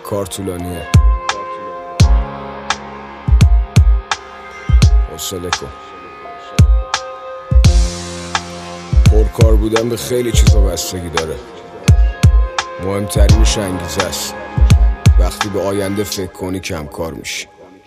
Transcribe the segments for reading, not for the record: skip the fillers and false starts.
کار طولانیه، حوصله کن. پرکار بودن به خیلی چیزا بستگی داره. مهمترینش انگیزه است. وقتی به آینده فکر کنی کم کار میشی.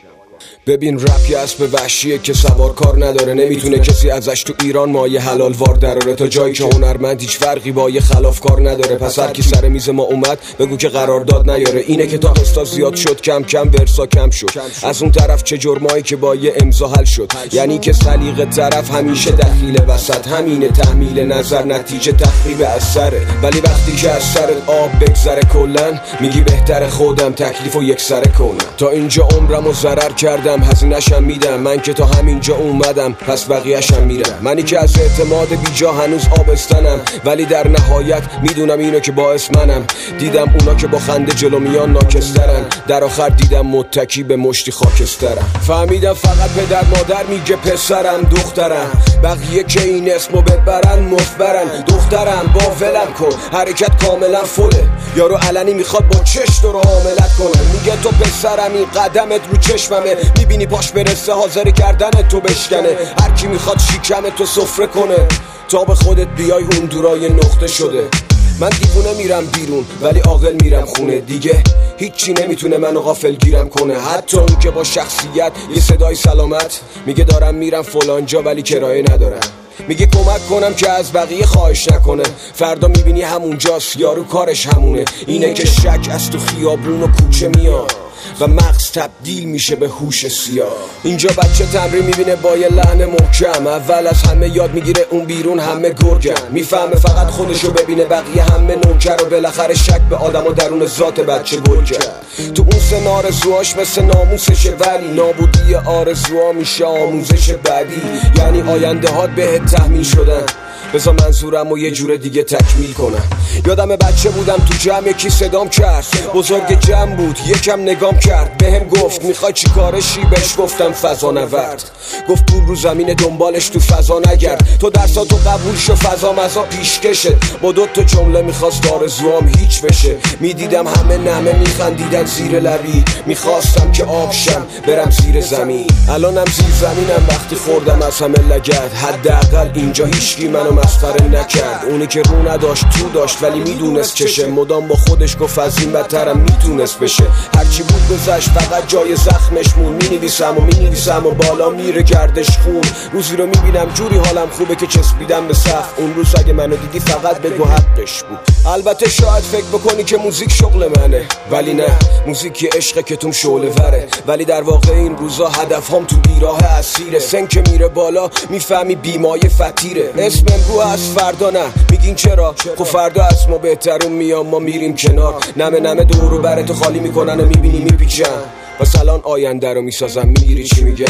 ببین رپ یه اسب وحشیه که سوار کار نداره. نمیتونه کسی ازش تو ایران مایه حلال وار دراره. تا جایی که هنرمند هیچ فرقی با یه خلاف کار نداره. پس هر کی سر میز ما اومد بگو که قرارداد نیاره. اینه که تا قسطا زیاد شد کم کم ورسا کم شد. از اون طرف چه جرمایی که با یه امضا حل شد. یعنی که سلیقه طرف همیشه دخیل وسط. همینه تحمیل نظر نتیجه تخریب اثره. ولی وقتی که از سرت آب بگذره کلن میگی بهتر خودم تکلیفو یک سره کنم. تا اینجا عمرمو ضرر کردم هزینه‌شم میدم. من که تا همینجا اومدم پس بقیه‌شم میرم. منی که از اعتماد بیجا هنوز آبستنم. ولی در نهایت میدونم اینو که باعث منم. دیدم اونا که با خنده جلو میان ناکسترن. در آخر دیدم متکی به مشتی خاکسترم. فهمیدم فقط پدر مادر میگه پسرم دخترم. بقیه که این اسمو ببرن مفبرن. دخترم با ولم کن حرکت کاملا فله. یارو علنی میخواد با چشت رو حاملت کنه. میگه تو پسرمی قدمت رو چشممه. میبینی پاش برسه حاضر کردن تو بشکنه. هر کی میخواد شیکم تو سفره کنه تا به خودت بیای اون دورای نقطه شده. من دیوونه میرم بیرون ولی عاقل میرم خونه. دیگه هیچی نمیتونه منو غافل گیرم کنه. حتی اون که با شخصیت یه صدای سلامت میگه دارم میرم فلان جا ولی کرایه ندارم. میگه کمک کنم که از بقیه خواهش نکنه. فردا میبینی همونجاست یارو کارش همونه. اینه که شک از تو خیابون و کوچه میاد و مغز تبدیل میشه به هوش سیاه. اینجا بچه تمرین میبینه با یه لحن محکم. اول از همه یاد میگیره اون بیرون همه گرگن. میفهمه فقط خودشو ببینه بقیه همه نوکر. و بالاخره شک به آدم و درون ذات بچه گل کرد. تو اون سن آرزوهاش مثل ناموسشه ولی نابودی آرزوها میشه آموزش بعدی. یعنی آینده هات بهت تحمیل شدن. بذار منظورم و یه جور دیگه تکمیل کنم. یادم بچه بودم تو جمع یکی صدام کرد. بزرگ جمع بود یکم نگام کرد. بهم گفت میخوای چی کارشی؟ بهش گفتم فضا نورد. گفت پول رو زمین دنبالش تو فضا نگرد. تو درساتو قبول شو فضا مزا پیشکشه. با دوتا جمله میخواست آرزوام هیچ بشه. میدیدم همه نمه میخندیدن زیر لبی. میخواستم که آبشم برم زیر زمین. الانم زیر زمینم وقتی خوردم از همه لگد. حداقل اینجا هیچکی منو مسخره نکرد. اونی که رو نداشت تو داشت ولی میدونست چشه. مدام با خودش گفت از این بدترم میتونست بشه. هرچی بود گذشت فقط جای زخمش مون. مینویسم و بالا میره گردش خون. روزی رو میبینم جوری حالم خوبه که چسبیدم به سقف. اون روز اگه منو دیدی فقط بگو حقش بود. البته شاید فکر بکنی که موزیک شغل منه ولی نه. موزیک یه عشقه که توم شعله وره. ولی در واقع این روزا هدفهام تو بیراه اسیره. سن که میره بالا میفهمی بیمایه فتیره. اسم امرو از فردا نه. میگین چرا؟ خب فردا از ما بهترون میام ما میریم کنار. نمه دورو براتو خالی میکنن و میبینی میپیچن. پس الان آینده رو میسازم. میگیری چی میگم؟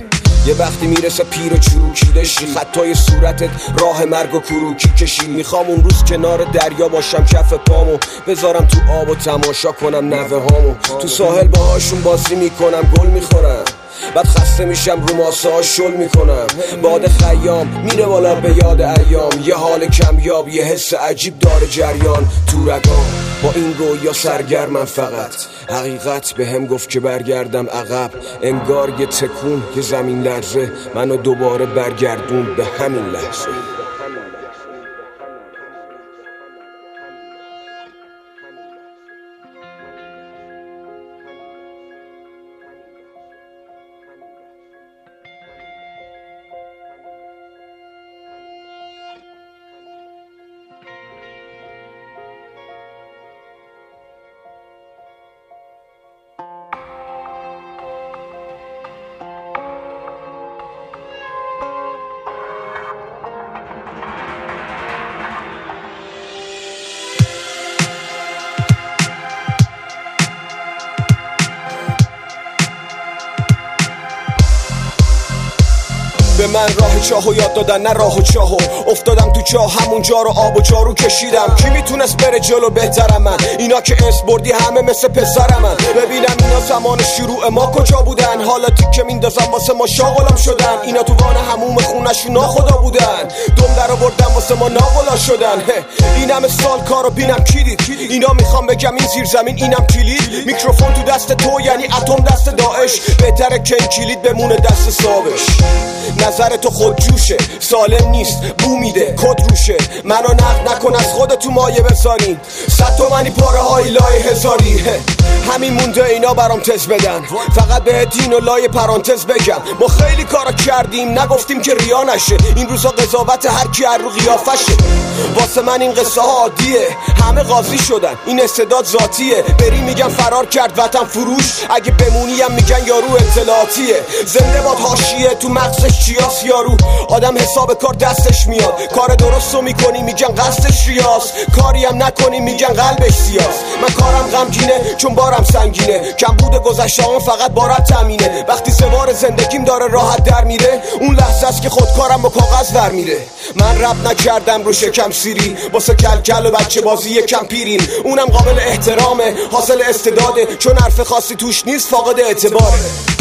یه وقتی میرسه پیر و چروکیده شی. خطای صورتت راه مرگ و کروکی کشی. میخوام اون روز کنار دریا باشم کف پامو بذارم تو آب و تماشا کنم نوه هامو. تو ساحل باهاشون بازی میکنم گل میخورم. بعد خسته میشم رو ماسه ها شل میکنم. باد خیام میره بالا به یاد ایام. یه حال کمیاب یه حس عجیب داره جریان تو رگام. با این رویا سرگرمم فقط. حقیقت به هم گفت که برگردم عقب. انگار یه تکون یه زمین لرزه منو دوباره برگردون به همین لحظه. من راه چاهو یاد دادن نه راه و چاهو. افتادم تو چاه همونجا رو آب و جارو کشیدم. کی میتونست بره جلو بهترم من؟ اینا که اسم بردی همه مثل پسرم من. ببینم اینا زمان شروع ما کجا بودن؟ حالا تیکه میندازم واسه ما شاغلم شدن. اینا تو وان هموم خونشون ناخدا بودن. دم در آوردن واسه ما ناغلا شدن. این همه سال کارو بینم کی دید؟ اینا میخوام بگم این زیر زمین اینم کلید. میکروفون تو دست تو یعنی اتم دست داعش. بهتره که این کلید بمونه دست صابش. نظر تو خود جوشه سالم نیست بو میده کد روشه. منو نقد نکن از خودت تو مایه بذارین. 100 تومنی پاره های لای هزاری. همین مونده اینا برام تز بدن. فقط به دین و لای پرانتز بگم ما خیلی کارا کردیم نگفتیم که ریا نشه. این روزا قضاوت هر کی هر رو قیافشه. واسه من این قصه ها عادیه. همه قاضی شدن این استعداد ذاتیه. بری میگن فرار کرد وطن فروش. اگه بمونی هم میگن یارو اطلاعاتیه. زنده باد حاشیه تو مغزش چیاس یارو. آدم حساب کار دستش میاد. کار درستو میکنی میگن قصدش ریاست. کاری هم نکنی میگن قلبش سیاست. من کارم غمگینه چون بارم سنگینه. کم بوده گذشته‌ام فقط بارت تامینه. وقتی سوار زندگیم داره راحت در میره اون لحظه است که خودکارم با کاغذ در میره. من رپ نکردم رو شکم سیری واسه کلکل و بچه بازی یکم پیرین. اونم قابل احترامه حاصل استعداده چون حرف خاصی توش نیست فاقد اعتباره.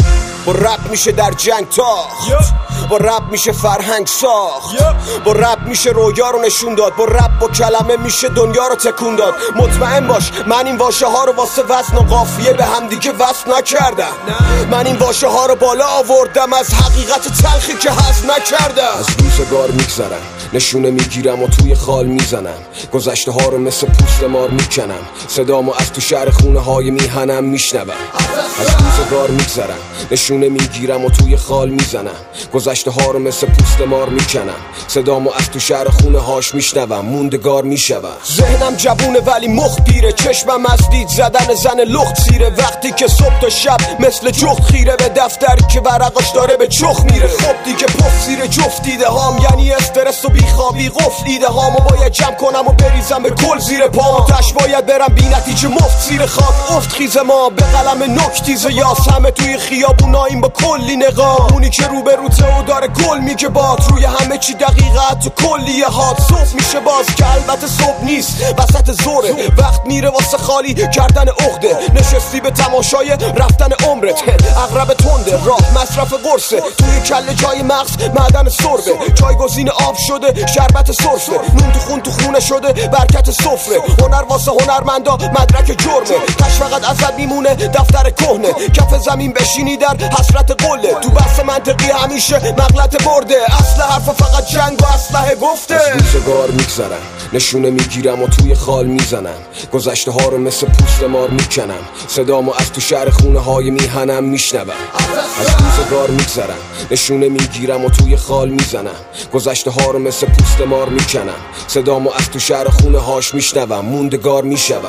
با رپ میشه در جنگ تاخت. با رپ میشه فرهنگ ساخت. با رپ میشه رویا رو نشون داد. با رپ با کلمه میشه دنیا رو تکون داد. مطمئن باش من این واژه ها رو واسه وزن و قافیه به هم دیگه وصل نکردم. من این واژه ها رو بالا آوردم از حقیقت تلخی که هضم نکردم. از روزگار میگذرم نشونه میگیرم و توی خال میزنم. گذشته ها رو مثل پوست مار میکنم. صدامو از تو شهر خونه های میهنم میشنوم. از روزگار میگذرم نشونه میگیرم و توی خال میزنم. گذشته ها رو مثل پوست مار میکنم. صدامو از تو شهر خونه هاش میشنوم. موندگار میشوم. ذهنم جوونه ولی مخ پیره. چشمم از دید زدن زن لخت سیره. وقتی که صبح تا شب مثل جخت خیره به دفتر که ورقاش داره به چخ میره. خب دیگه پف زیر جفت دیده هام یعنی استرس و بیخوابی قفل ایده هامو باید جمع کنم و بریزم به کل زیر پام. تش باید برم بی نتیجه مفت زیر خاک افت خیز ما به قلم نکتیز یاس. همه توی خیابوناییم با کلی نقاب. اونی که رو به روته و داره گل میگه باد. روی همه چی دقیقت تو کلیه هات. صبح میشه باز که البته صبح نیست وسط زوره. وقت میره واسه خالی کردن عقده. نشستی به تماشای رفتن عمرت. اغرب تنده راه مصرف قرصه. توی کله جای مغز معدن سربه. جایگزین آب شده شربت سرفه. نون تو خون تو خونه شده برکت سفره. هنر واسه هنرمندا مدرک جرمه. کش فقط ازت میمونه دفتر کهنه. کف زمین بشینی در حسرت قله. تو بحث منطقی همیشه مغلط برده. اصل حرفا فقط جنگ و اسلحه گفته. از روزگار میگذرم نشونه میگیرم و توی خال میزنم. گذشته ها رو مثل پوست مار میکنم. صدامو از تو شهر خونه های میهنم میشنوم. از روزگار میگذرم نشونه میگیرم و توی خال میزنم. گذشته ها رو مثل پوست مار میکنم. صدامو از تو شهر خونه هاش میشنوم. موندگار میشوم.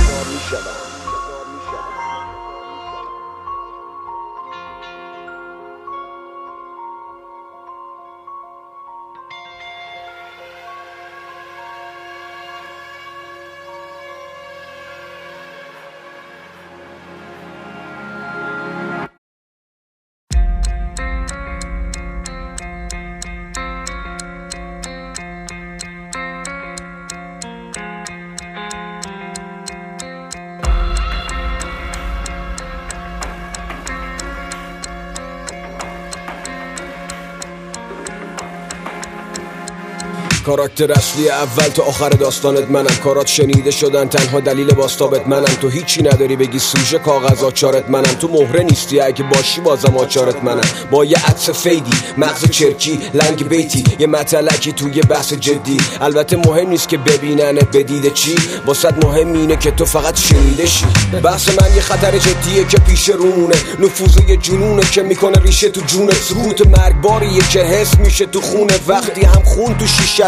کاراکتر اصلی اول تا آخر داستانت منم. کارات شنیده شدن تنها دلیل باستابت منم. تو هیچی نداری بگی سوژه کاغذ آچارت منم. تو مهره نیستی اگه باشی بازم آچارت منم. با یه عطس فیدی مغز چرکی لنگ بیتی یه مطلقی توی بحث جدی. البته مهم نیست که ببیننت بدیده چی. واسط مهم اینه که تو فقط شنیده شی. بحث من یه خطر جدیه که پیش رونه. نفوذ یه جنونه که میکنه ریشه تو جونت. سکوت مرگباریه که حس میشه تو خونه. وقتی هم خون تو شیشه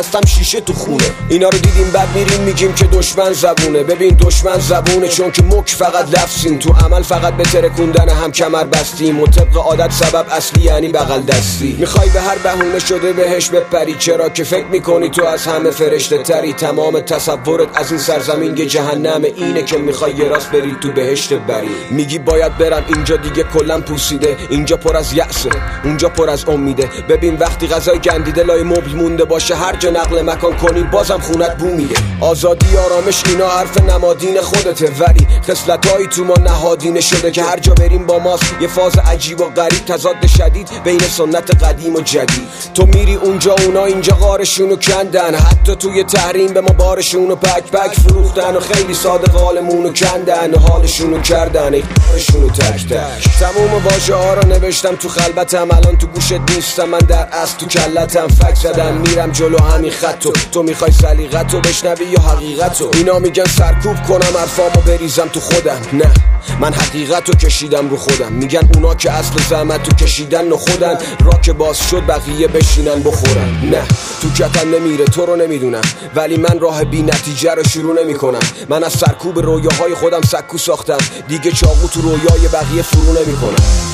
هستم شیشه تو خونه. اینا رو دیدیم بعد میریم میگیم که دشمن زبونه. ببین دشمن زبونه چون که مک فقط لفظیم، تو عمل فقط به ترکوندن هم کمر بستیم و طبق عادت سبب اصلی یعنی بغل دستی. میخوای به هر بهونه شده بهش بپری، چرا که فکر میکنی تو از همه فرشته تری. تمام تصورت از این سرزمین یه جهنم، اینه که میخوای یه راست بری تو بهشت بری. میگی باید برم اینجا دیگه کلم پوسیده، اینجا پر از یأسه اونجا پر از امیده. ببین وقتی غذای گندیده لای مبل مونده باشه، هر جا نقل مکان کنی بازم خونت بو میده. آزادی آرامش اینا حرف نمادین خودته، ولی خصلتایی تو ما نهادینه شده که هر جا بریم با ماست. یه فاز عجیب و غریب، تضاد شدید بین سنت قدیم و جدید. تو میری اونجا اونا اینجا غارشونو کندن، حتی توی تحریم به ما بارشونو پک پک فروختن و خیلی صادق حالمونو کندن و حالشونو کردن ایشونو تک تک. تموم واژه ها رو نوشتم تو خلبتم، الان تو گوشت نیستم، من در اصل تو کلتم. فک زدم میرم جلو همین خطو، تو میخوای سلیقتو بشنوی یا حقیقتو؟ اینا میگن سرکوب کنم حرفامو بریزم تو خودم، نه من حقیقتو کشیدم رو خودم. میگن اونا که اصل زحمتو کشیدن و خودن، را که باز شد بقیه بشینن بخورن. نه تو کتم نمیره تو رو نمیدونم، ولی من راه بی نتیجه رو شروع نمی کنم. من از سرکوب رویاهای خودم سکو ساختم، دیگه چاقو تو رویای بقیه فرو نمی کنم.